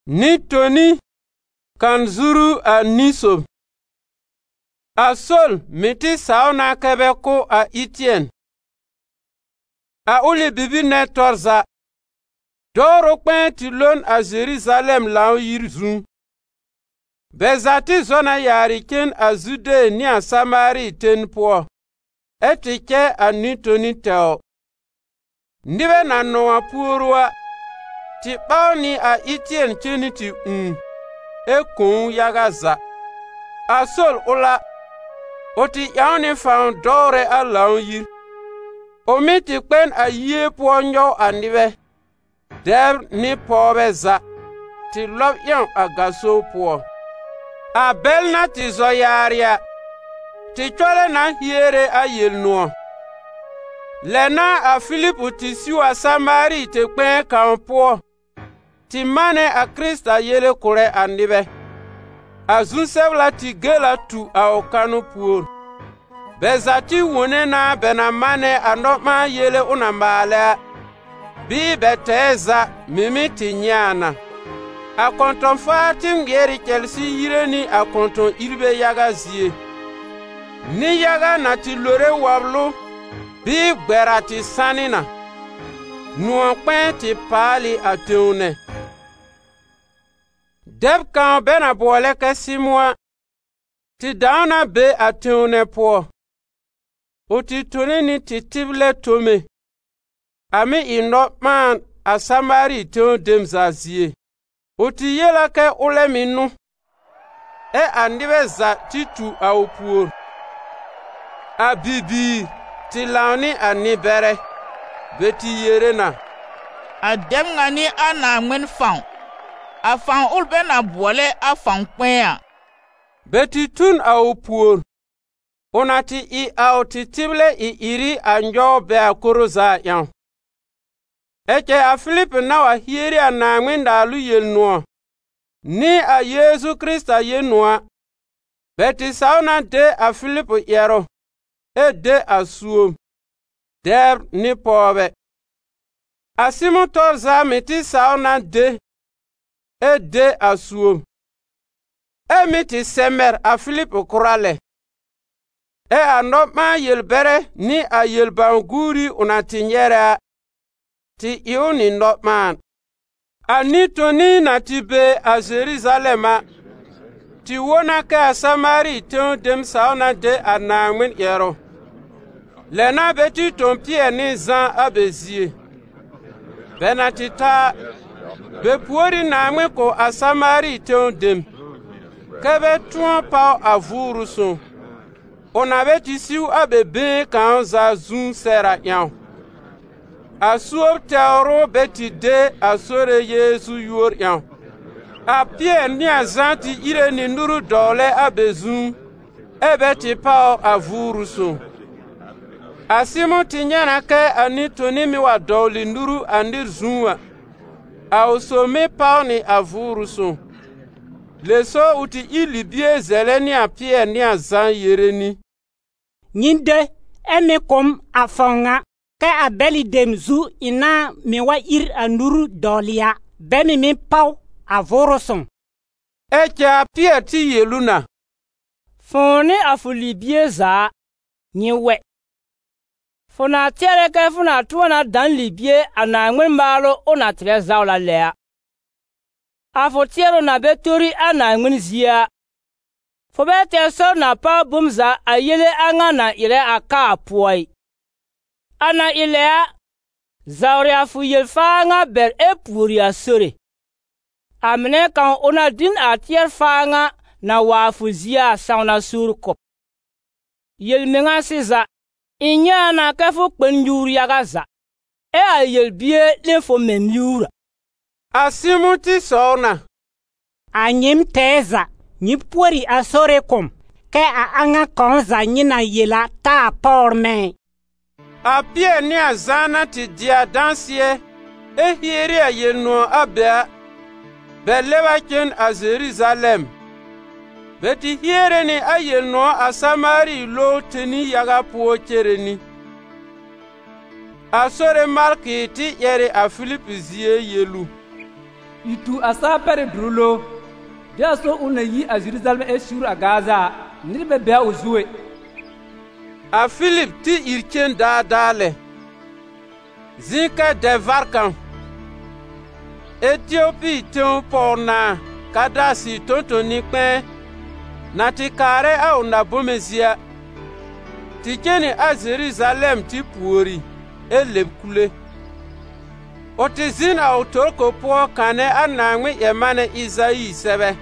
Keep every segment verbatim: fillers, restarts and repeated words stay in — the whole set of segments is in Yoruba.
Ni Tony kan zuru a Nisom. A Sol miti sauna kebe ko a Etienne. A uli bibi ne torza. Doro kwen ti lon a Jerusalem lao yirzun. Bezati zona yariken a Zude ni a Samari ten po. Etike a Ni Tony teo. Ndibe na noa purwa. Ti bauni a Etienne chini ti un. E kun yagaza. A Sol ula. Oti yauni faun dore a lao yir. Omi ti kwen a ye po nyo andibe. Der ni pobe za. Ti lop yon a gaso po. A bel na ti zoyaria. Ti chole na hiere a yel nuo. Lena a Filipu ti siwa Samari ti kwen kan po. Ti mane a Krista yele kure andibe. A zunsevla ti gela tu a okanu puor. Bezati wone na bena mane a nokma yele unambale. Bi beteza mimi ti nyana. A konton fatim geri kelsi yireni a konton irbe yaga zie. Ni yaga na ti lore wablu. Bi gbera ti sanina. Nuon kwen ti pali a teune. Deb kan bena bole ke simwa. Ti dauna be a teune po. Uti tunini ti tible tome. Ami inokman a Samari teun demzazie. Uti yela ke ule minu. E andibe za titu a upuor. A bibi ti launi a nibere. Beti yerena. A dem ngani a na mwen faun. A faun ulbe na bole a faun kwenya. Beti tun a upuor. Onati i a ti tible i iri anjo be a kuruza yan. Eke a Philip na wa hieri a na mwenda alu yel noa. Ni a Yesu Krista ye noa. Beti sauna de a Philip yero. E de a suom. Der ni pobe. A Simon torza miti sauna de. E de a suom. E miti semer a Philip kurale. E a nopma yelbere ni a yelbanguri unatinyere. Ti iuni nopman. A Ni Tony na ti be a Jerusalema. Ti wona ke a Samari teun dem sauna de a nangmin yero. Lena beti ton pie ni zan a bezie. Bena ti ta. Be puori nangmin ko a Samari teun dem. Kebe tuon pao a vuru son. Ona beti siu a bebe kan za zun sera yan. A suop teoro beti de a sore Yesu yor yan. A pie ni a zanti ire ni nuru dole a bezun. E beti pao a vuru son. A Simon ti nyana ke a Ni Tony mi wa dole nuru andir zunwa. A osome pao ni a vuru son. Leso uti ili bie zele ni a pie ni a zan yere ni. Nyinde eme kom a fonga. Ke a beli demzu ina miwa ir anuru dolia. Bemi mi pau a voroson. Eke a pie ti yeluna. Fone a fulibie za nyewe. Fona tere ke fona tuwana dan libie ana ngwen mbalo ona tere zaula lea. A fotiero na betori ana ngwen zia. Fobe teso na pa bumza a yele anga na ile aka apuai. Ana ilea zauria fu yelfanga ber e puri asore. Amne kan ona din atier fanga na wafu zia sauna surkop. Yelmenga siza inya na kefu kpenjuri yagaza. E a yelbie lefo memyura. Asimuti sauna. Anyim teza nyipuri asore kom. Ke a anga konza nyina yela ta porme. A pie ni a zana ti dia dansie. E hieri a yenno abea. Be lewa ken a Jerusalem. Beti hiere ni a yenno a Samari lo teni yaga po chereni. A sore marki ti yere a Philip zie yelu. itu a saa pɛre durulo de a so una yi a Jerusalem e shuru a Gaza niribɛ bɛ o zuwe. A Philip ti irchen daa daale zinka devar kan Ethiopie tun porna kadasi tontoni kpɛn na ti kaare a o na bomezia ti keni a Jerusalem ti puori e leb kule. O ti zin a o torko poɔ kane a Naŋmen yɛmane Isayi sɛbɛ.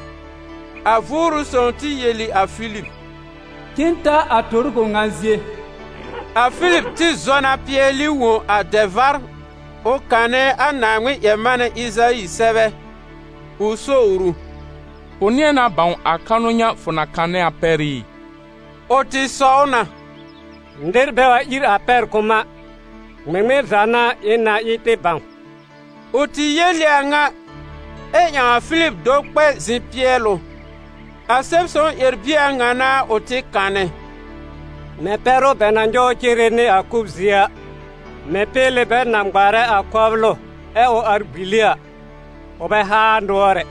A vuuru sɔŋ ti yeli a Philip. Kinta a torko ŋanzie. A Philip ti zɔna peɛli wo a devar o kane a Naŋmen yɛmane Isayi sɛbɛ. O sowuru. O neɛ na baŋ a kanonya fo na kane a pɛri. O ti sɔɔna. Ndiribɛ wa ir a pɛr kuma. Ŋmɛŋmɛ zana ina ite baŋ. O ti yeli a ŋa e nya a Philip do kpɛ zin peɛlo. A sɛbsɔn erbia ŋa na o ti kane. Mɛ pɛro bɛ na njɔ kiri ni a kub zia. Mɛ pele bɛ na ŋgbare a kɔblo e o arbilia. O bɛ haa noɔre.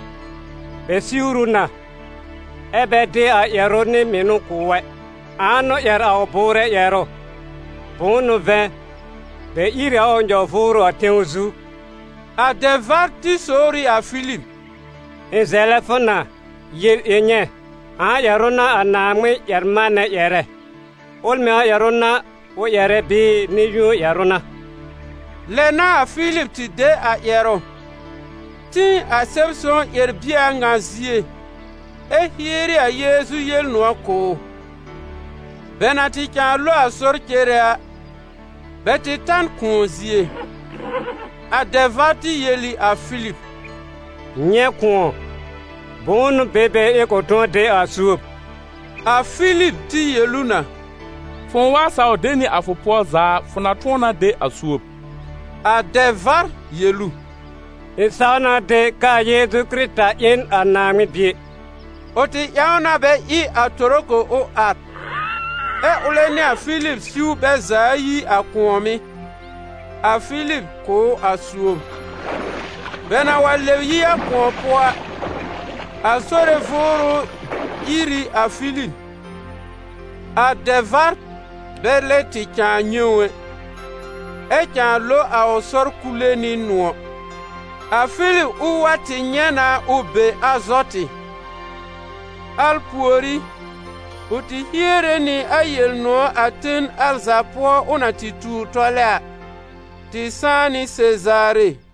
Bɛ siuru na. E bɛ di a yɛro ni minu kuwɛ. Ano yɛr a o bore yɛro. Bunu vɛ. Bɛ iri a o njɔ furu a teŋu zu. A devar ti sori a Philip. E zɛlɛ funa. Yel enye. A yɛro na a Naŋmen yɛrmane yɛrɛ. Ol me a yɛro na o yɛrɛ bi ni yu yɛro na. Le na a Philip ti de a yɛro. Ti a sɛbsɔn erbia ŋa zie. E hieri a Yesu yel noa ko. Bɛ na ti kyan lo a sor kere a. Bɛ ti tan kuo zie. A devar ti yeli a Philip. Nye kuo. Bunu bebe e ko ton de a suop. A Philip ti yelu na. Fon wa sa o deni a fo poɔ zaa fo na tona de a suop. A devar yelu. E sauna de ka Yesu Krista in a Naŋmen bie. O ti yauna bɛ i a toroko o at. E ule ni a Philip siu bɛ zaa yi a kuomi. A Philip ko a suop. Bɛ na wa lew yi a kuo poɔ. A sore vuuru iri a Philip. A devar bɛ le ti kyan nyewe. E kyan lo a o sor kule ni nuo. A Philip u wa ti nyɛ na u be a zɔti. Al puori. O ti hiere ni a yel noɔ a ten alza poɔ una ti tuur tɔlɛ a. Ti sãã ni Cesare.